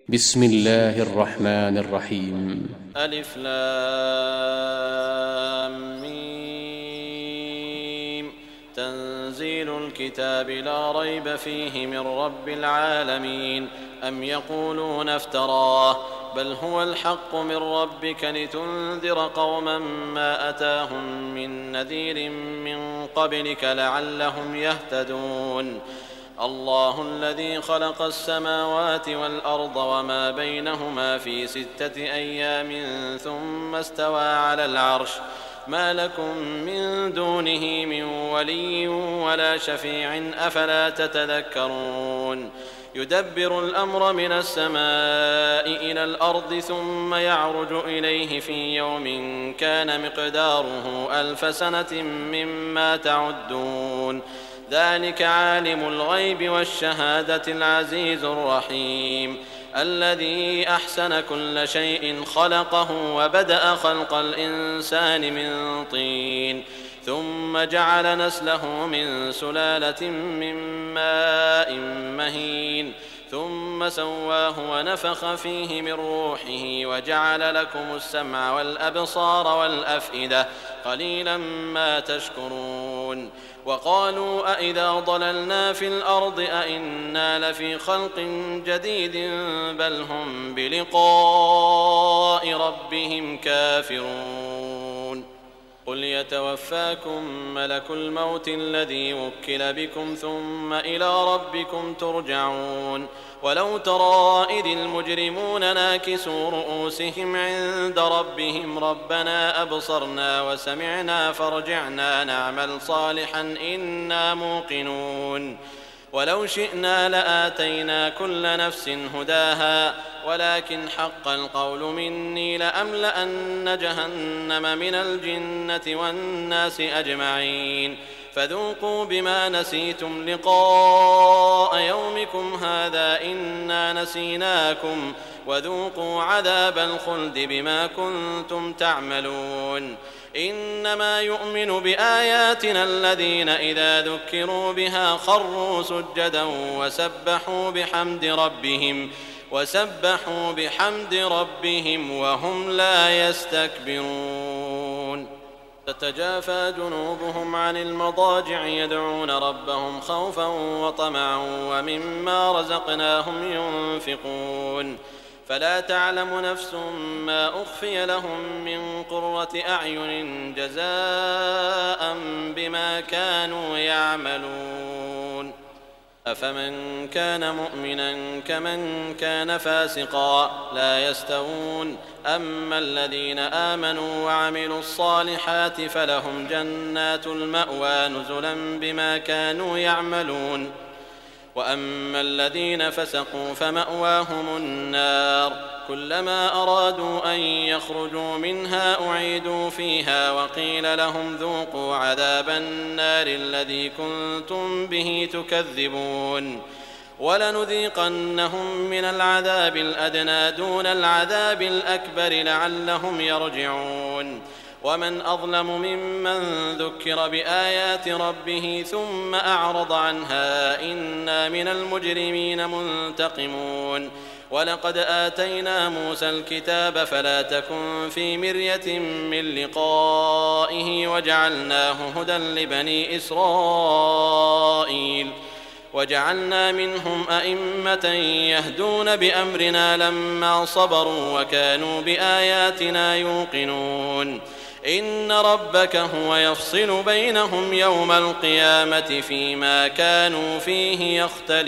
بسم الله الرحمن الرحيم. ألف لام ميم. تنزيل الكتاب لا ريب فيه من رب العالمين. أم يقولون افتراه بل هو الحق من ربك لتنذر قوما ما أتاهم من نذير من قبلك لعلهم يهتدون. الله الذي خلق السماوات والأرض وما بينهما في 6 أيام ثم استوى على العرش ما لكم من دونه من ولي ولا شفيع أفلا تتذكرون. يدبر الأمر من السماء إلى الأرض ثم يعرج إليه في يوم كان مقداره 1000 سنة مما تعدون. ذلك عالم الغيب والشهادة العزيز الرحيم الذي أحسن كل شيء خلقه وبدأ خلق الإنسان من طين ثم جعل نسله من سلالة من ماء مهين ثم سواه ونفخ فيه من روحه وجعل لكم السمع والأبصار والأفئدة قليلا ما تشكرون. وقالوا أإذا ضللنا في الأرض أإنا لفي خلق جديد بل هم بلقاء ربهم كافرون. قل يتوفاكم ملك الموت الذي وكل بكم ثم إلى ربكم ترجعون. ولو ترى إذ المجرمون ناكسوا رؤوسهم عند ربهم ربنا أبصرنا وسمعنا فارجعنا نعمل صالحا إنا موقنون. ولو شئنا لآتينا كل نفس هداها ولكن حق القول مني لأملأن جهنم من الجنة والناس أجمعين. فذوقوا بما نسيتم لقاء يومكم هذا إنا نسيناكم وذوقوا عذاب الخلد بما كنتم تعملون. إنما يؤمن بآياتنا الذين إذا ذكروا بها خروا سجدا وسبحوا بحمد ربهم وهم لا يستكبرون. تتجافى جنوبهم عن المضاجع يدعون ربهم خوفا وطمعا ومما رزقناهم ينفقون. فلا تعلم نفس ما أخفي لهم من قرة أعين جزاء بما كانوا يعملون. أفمن كان مؤمنا كمن كان فاسقا لا يستوون. أما الذين آمنوا وعملوا الصالحات فلهم جنات المأوى نزلا بما كانوا يعملون. وأما الذين فسقوا فمأواهم النار كلما أرادوا أن يخرجوا منها أعيدوا فيها وقيل لهم ذوقوا عذاب النار الذي كنتم به تكذبون. ولنذيقنهم من العذاب الأدنى دون العذاب الأكبر لعلهم يرجعون. ومن أظلم ممن ذكر بآيات ربه ثم أعرض عنها إنا من المجرمين منتقمون. ولقد آتينا موسى الكتاب فلا تكن في مرية من لقائه وجعلناه هدى لبني إسرائيل. وجعلنا منهم أئمة يهدون بأمرنا لما صبروا وكانوا بآياتنا يوقنون. إن ربك هو يفصل بينهم يوم القيامة فيما كانوا فيه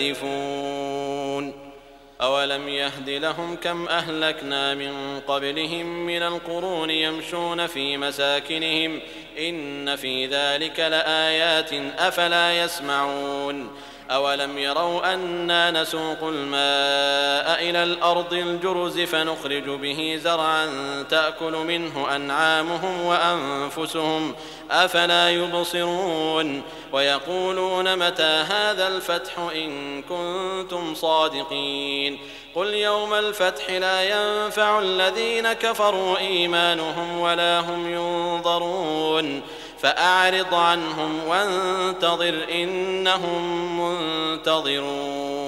يختلفون. أولم يهد لهم كم أهلكنا من قبلهم من القرون يمشون في مساكنهم إن في ذلك لآيات أفلا يسمعون. أولم يروا أنا نسوق الماء إلى الأرض الجرز فنخرج به زرعا تأكل منه أنعامهم وأنفسهم أفلا يبصرون. ويقولون متى هذا الفتح إن كنتم صادقين. قل يوم الفتح لا ينفع الذين كفروا إيمانهم ولا هم ينظرون. فأعرض عنهم وانتظر إنهم منتظرون.